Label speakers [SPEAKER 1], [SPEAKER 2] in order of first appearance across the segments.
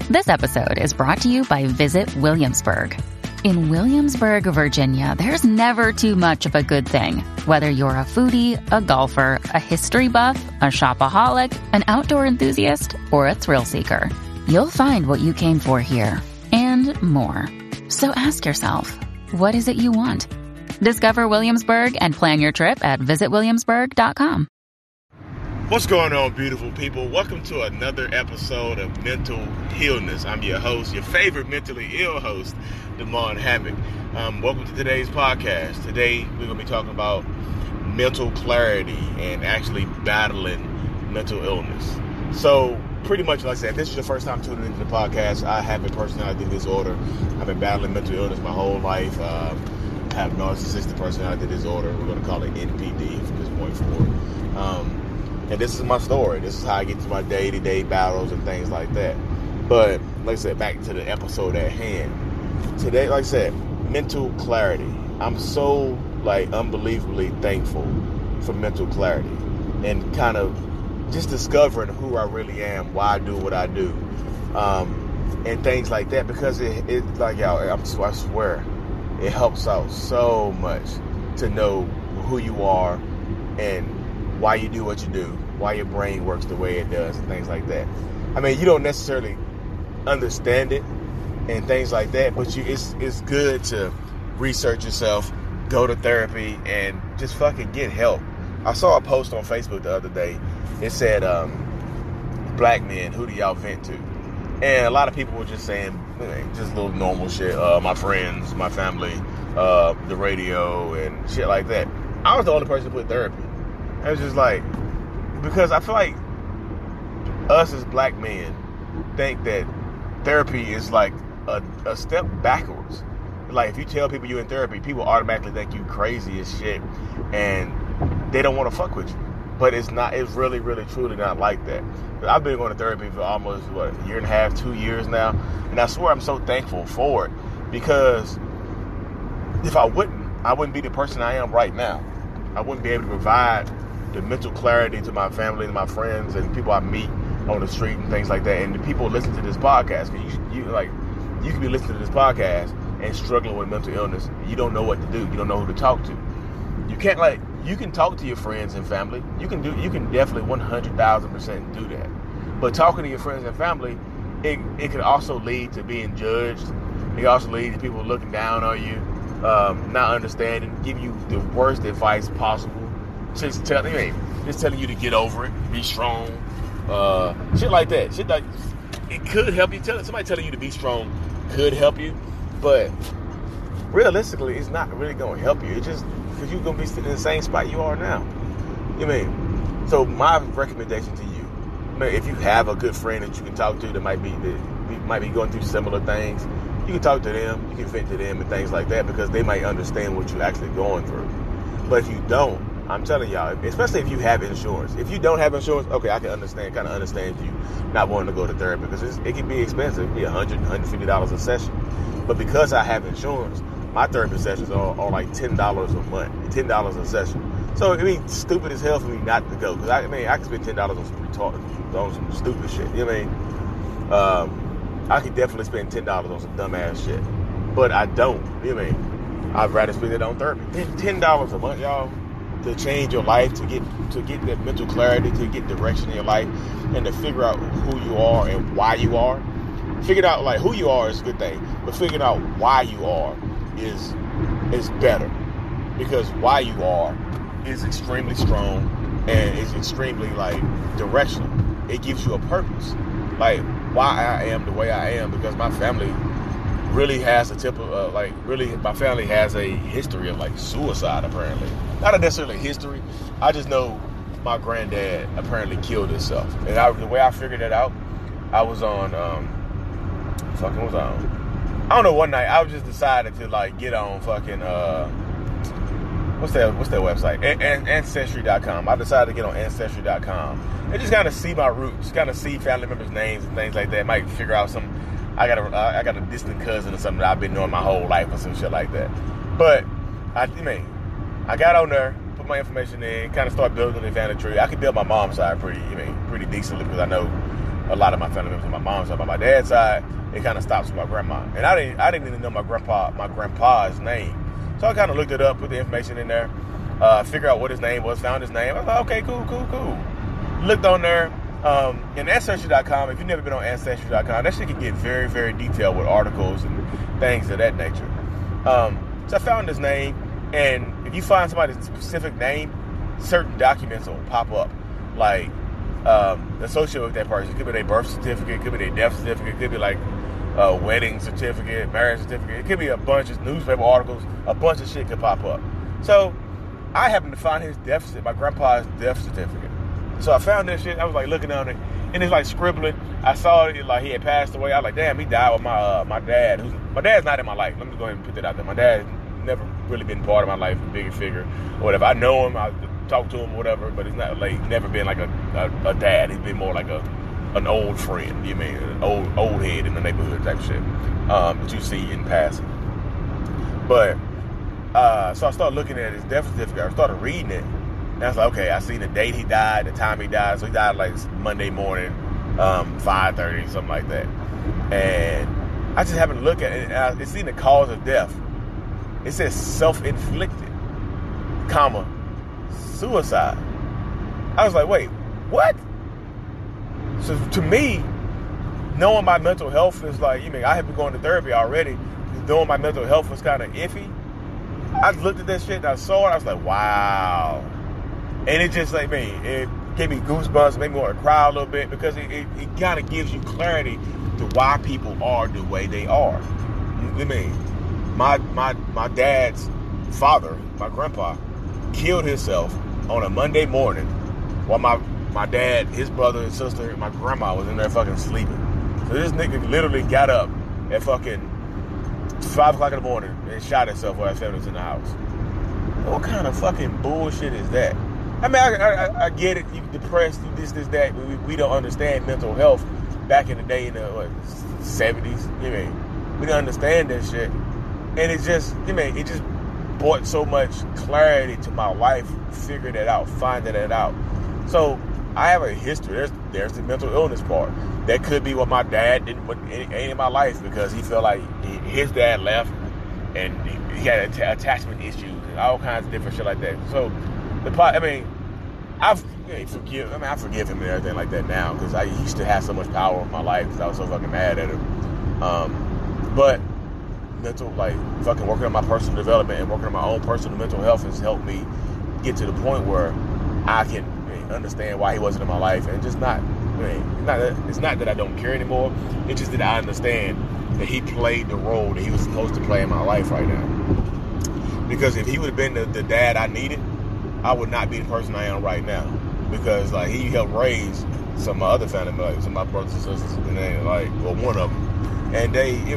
[SPEAKER 1] This episode is brought to you by Visit Williamsburg. In Williamsburg, Virginia, there's never too much of a good thing. Whether you're a foodie, a golfer, a history buff, a shopaholic, an outdoor enthusiast, or a thrill seeker, you'll find what you came for here and more. So ask yourself, what is it you want? Discover Williamsburg and plan your trip at visitwilliamsburg.com.
[SPEAKER 2] What's going on, beautiful people? Welcome to another episode of Mental Illness. I'm your host, your favorite mentally ill host, Damon Hammock. Welcome to today's podcast. Today, we're going to be talking about mental clarity and actually battling mental illness. So, pretty much, like I said, if this is your first time tuning into the podcast, I have a personality disorder. I've been battling mental illness my whole life. I have narcissistic personality disorder. We're going to call it NPD from this point forward. And this is my story. This is how I get to my day-to-day battles and things like that. But, like I said, back to the episode at hand. Today, like I said, mental clarity. I'm so, unbelievably thankful for mental clarity. And kind of just discovering who I really am, why I do what I do. And things like that. Because it like, y'all, I swear, it helps out so much to know who you are and why you do what you do, why your brain works the way it does, and things like that. I mean, you don't necessarily understand it and things like that, but it's good to research yourself, go to therapy, and just fucking get help. I saw a post on Facebook the other day. It said, black men, who do y'all vent to? And a lot of people were just saying, just little normal shit. My friends, my family, the radio, and shit like that. I was the only person to put therapy. I was just like, because I feel like us as black men think that therapy is like a step backwards. Like, if you tell people you're in therapy, people automatically think you crazy as shit, and they don't want to fuck with you. But it's not. It's really, really, truly not like that. I've been going to therapy for almost, a year and a half, 2 years now, and I swear I'm so thankful for it, because if I wouldn't be the person I am right now. I wouldn't be able to provide the mental clarity to my family and my friends and people I meet on the street and things like that. And the people listen to this podcast, because you can be listening to this podcast and struggling with mental illness. You don't know what to do. You don't know who to talk to. You can't you can talk to your friends and family. You can definitely 100,000% do that. But talking to your friends and family, it could also lead to being judged. It can also lead to people looking down on you, not understanding, give you the worst advice possible. Just telling you to get over it, be strong, shit like that. Shit like, it could help you. Somebody telling you to be strong could help you, but realistically, it's not really going to help you. It's just because you're going to be sitting in the same spot you are now. So my recommendation to you, if you have a good friend that you can talk to that might be going through similar things, you can talk to them, you can vent to them and things like that, because they might understand what you're actually going through. But if you don't, I'm telling y'all, especially if you have insurance. If you don't have insurance, okay, I can understand you not wanting to go to therapy, because it can be expensive. It can be $100, $150 a session. But because I have insurance, my therapy sessions are like $10 a month, $10 a session. So it'd be stupid as hell for me not to go, because I can spend $10 on some stupid shit. You know what I mean? I could definitely spend $10 on some dumbass shit, but I don't. You know what I mean? I'd rather spend it on therapy. $10 a month, y'all, to change your life, to get that mental clarity, to get direction in your life, and to figure out who you are and why you are. Figuring out who you are is a good thing, but figuring out why you are is better, because why you are is extremely strong and is extremely directional. It gives you a purpose, why I am the way I am, because my family really has my family has a history of suicide, apparently. Not necessarily history. I just know my granddad apparently killed himself. And the way I figured that out, I was on, I don't know, one night I was just decided to get on fucking, what's their website? Ancestry.com. I decided to get on Ancestry.com and just kind of see my roots, kind of see family members' names and things like that. Might figure out I got a distant cousin or something that I've been knowing my whole life or some shit like that. But I got on there, put my information in, kind of start building the family tree. I could build my mom's side pretty decently, because I know a lot of my family members on my mom's side. But my dad's side, it kind of stops with my grandma. And I didn't even know my grandpa's name. So I kind of looked it up, put the information in there, figured out what his name was, found his name. I was like, okay, cool. Looked on there. And Ancestry.com, if you've never been on Ancestry.com, that shit can get very, very detailed with articles and things of that nature. So I found his name, and if you find somebody's specific name, certain documents will pop up, like associated with that person. It could be their birth certificate, it could be their death certificate, it could be like a wedding certificate, marriage certificate. It could be a bunch of newspaper articles, a bunch of shit could pop up. So I happened to find my grandpa's death certificate. So I found this shit. I was like looking on it, and it's like scribbling. I saw it like he had passed away. I was like, damn, he died with my dad. My dad's not in my life. Let me go ahead and put that out there. My dad's never really been part of my life, a bigger figure or whatever. I know him. I talk to him or whatever, but he's not like never been like a dad. He's been more like an old friend. You mean an old head in the neighborhood type shit that you see in passing. But so I started looking at his death certificate. I started reading it. And I was like, okay, I seen the date he died, the time he died. So he died like Monday morning, 5:30, something like that. And I just happened to look at it, and I seen the cause of death. It says self-inflicted, suicide. I was like, wait, what? So to me, knowing my mental health is like, I have been going to therapy already. Knowing my mental health was kind of iffy. I looked at that shit and I saw it. I was like, wow. And it just like it gave me goosebumps, made me want to cry a little bit, because it kind of gives you clarity to why people are the way they are. My dad's father, my grandpa, killed himself on a Monday morning while my dad, his brother and sister, and my grandma was in there fucking sleeping. So this nigga literally got up at fucking 5 o'clock in the morning and shot himself while his family was in the house. What kind of fucking bullshit is that? I mean, I get it. You depressed, you this, that. We don't understand mental health back in the day in the 70s. We didn't understand that shit. And it just brought so much clarity to my life, figuring it out, finding it out. So I have a history. There's the mental illness part. That could be what my dad didn't put in my life, because he felt like his dad left and he had attachment issues and all kinds of different shit like that. So I forgive him and everything like that now, because I used to have so much power in my life because I was so fucking mad at him. But fucking working on my personal development and working on my own personal mental health has helped me get to the point where I can understand why he wasn't in my life, and just it's not that I don't care anymore. It's just that I understand that he played the role that he was supposed to play in my life right now. Because if he would have been the dad I needed, I would not be the person I am right now. Because he helped raise some of my other family members, some of my brothers and sisters, and one of them, and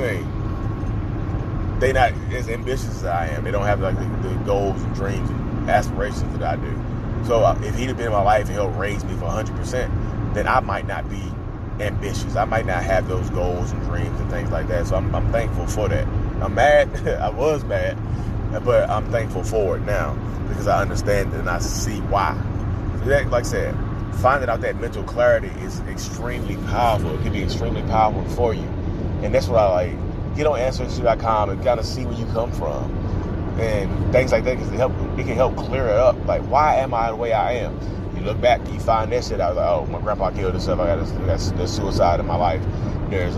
[SPEAKER 2] they not as ambitious as I am. They don't have the goals and dreams and aspirations that I do. So if he'd have been in my life and helped raise me for 100%, then I might not be ambitious. I might not have those goals and dreams and things like that. So I'm thankful for that. I'm mad. I was mad, but I'm thankful for it now, because I understand it and I see why. So that, like I said, finding out that mental clarity is extremely powerful. It can be extremely powerful for you. And that's what I like. Get on Ancestry.com and kind of see where you come from and things like that, because it can help clear it up. Like, why am I the way I am? You look back, you find that shit. I was like, oh, my grandpa killed himself. I got this suicide in my life. There's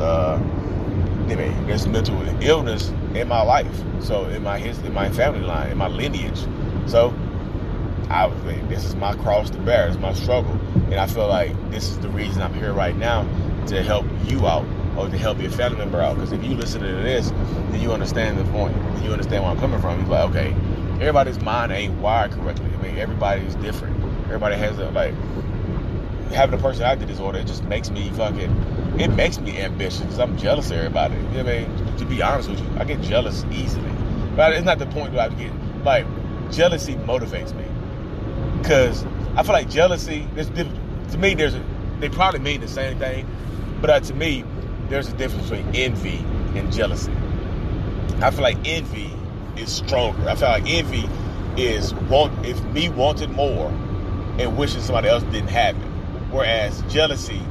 [SPEAKER 2] mental illness in my life. So in my family line, in my lineage. So this is my cross to bear. It's my struggle, and I feel like this is the reason I'm here right now, to help you out, or to help your family member out. Because if you listen to this, then you understand the point. You understand where I'm coming from. You're like, okay, everybody's mind ain't wired correctly. Everybody's different. Everybody has having a personality disorder. It just makes me ambitious, because I'm jealous of everybody. You know what I mean? To be honest with you, I get jealous easily. But it's not the point where I get, jealousy motivates me. Because I feel like jealousy, to me, they probably mean the same thing, but to me, there's a difference between envy and jealousy. I feel like envy is stronger. I feel like envy is if me wanted more and wishing somebody else didn't have it. Whereas jealousy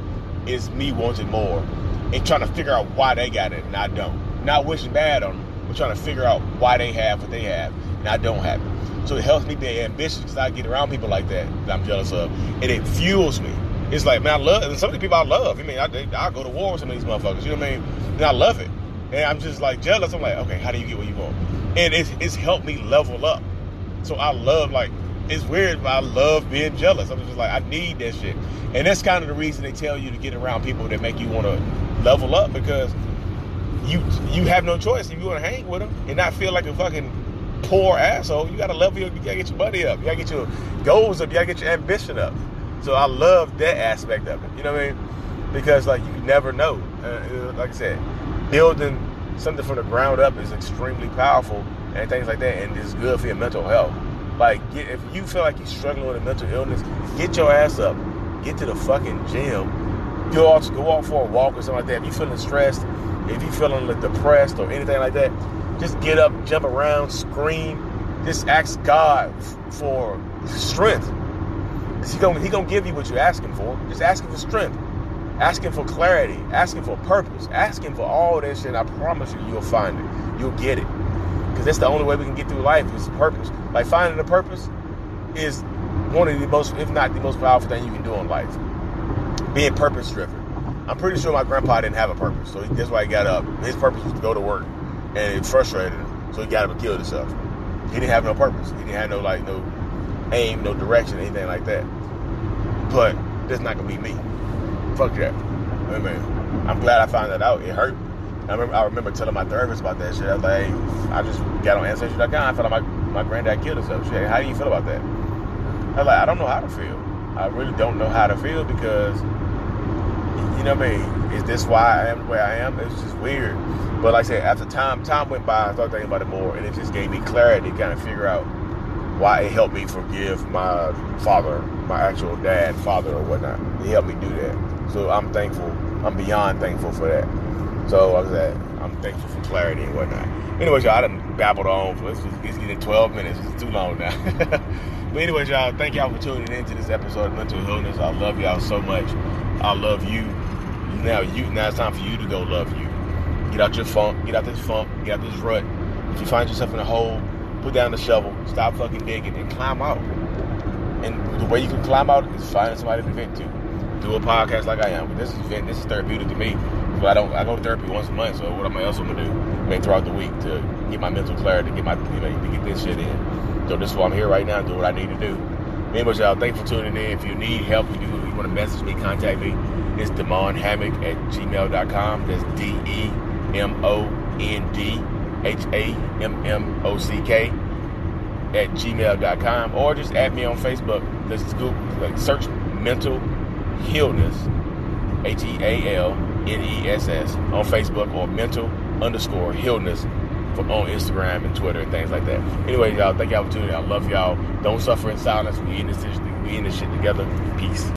[SPEAKER 2] is me wanting more and trying to figure out why they got it and I don't. Not wishing bad on them, but trying to figure out why they have what they have and I don't have it. So it helps me be ambitious because I get around people like that I'm jealous of, and it fuels me. It's like, man, I love, and some of the people I love. I mean, I'll go to war with some of these motherfuckers. You know what I mean? And I love it. And I'm just like jealous. I'm like, okay, how do you get what you want? And it's helped me level up. So I love, like, it's weird, but I love being jealous. I'm just like, I need that shit. And that's kind of the reason they tell you to get around people that make you want to level up, because you have no choice. If you want to hang with them and not feel like a fucking poor asshole, you got to level up. You got to get your money up. You got to get your goals up. You got to get your ambition up. So I love that aspect of it. You know what I mean? Because, like, you never know. Like I said, building something from the ground up is extremely powerful and things like that, and it's good for your mental health. Like, if you feel like you're struggling with a mental illness, get your ass up. Get to the fucking gym. Go out for a walk or something like that. If you're feeling stressed, if you're feeling like depressed or anything like that, just get up, jump around, scream. Just ask God for strength. He gonna give you what you're asking for. Just ask him for strength. Ask him for clarity. Ask him for purpose. Ask him for all that shit. I promise you, you'll find it. You'll get it. Because that's the only way we can get through life is purpose. Like, finding a purpose is one of the most, if not the most powerful thing you can do in life. Being purpose-driven. I'm pretty sure my grandpa didn't have a purpose. So that's why he got up. His purpose was to go to work. And it frustrated him. So he got up and killed himself. He didn't have no purpose. He didn't have no aim, no direction, anything like that. But that's not gonna be me. Fuck that. I mean, I'm glad I found that out. It hurt. I remember telling my therapist about that shit. I was like, hey, I just got on Ancestry.com. I felt like my granddad killed himself. She said, how do you feel about that? I was like, I don't know how to feel. I really don't know how to feel because, you know what I mean? Is this why I am the way I am? It's just weird. But like I said, after time went by, I started thinking about it more, and it just gave me clarity to kind of figure out why it helped me forgive my father, my actual dad, father, or whatnot. It helped me do that. So I'm thankful. I'm beyond thankful for that. So like I said, I'm thankful for clarity and whatnot. Anyways, y'all, I done babbled on. Let's get in 12 minutes. It's too long now. But anyways, y'all, thank y'all for tuning into this episode of Mental Illness. I love y'all so much. I love you. Now it's time for you to go love you. Get out your funk. Get out this funk. Get out this rut. If you find yourself in a hole, put down the shovel. Stop fucking digging and climb out. And the way you can climb out is finding somebody to vent to. Do a podcast like I am. But this is therapeutic to me. But I go to therapy once a month. So what else I'm gonna do? Maybe throughout the week to get my mental clarity, to get this shit in. So this is why I'm here right now, do what I need to do. Anyways, y'all, thanks for tuning in. If you need help, you want to message me, contact me. It's DemonHammock@gmail.com. That's DemonHammock@gmail.com, or just add me on Facebook. Let's search Mental Healness, HEALNESS on Facebook, or mental_healness on Instagram and Twitter and things like that. Anyway, y'all, thank y'all for tuning in. I love y'all. Don't suffer in silence. We in this shit together. Peace.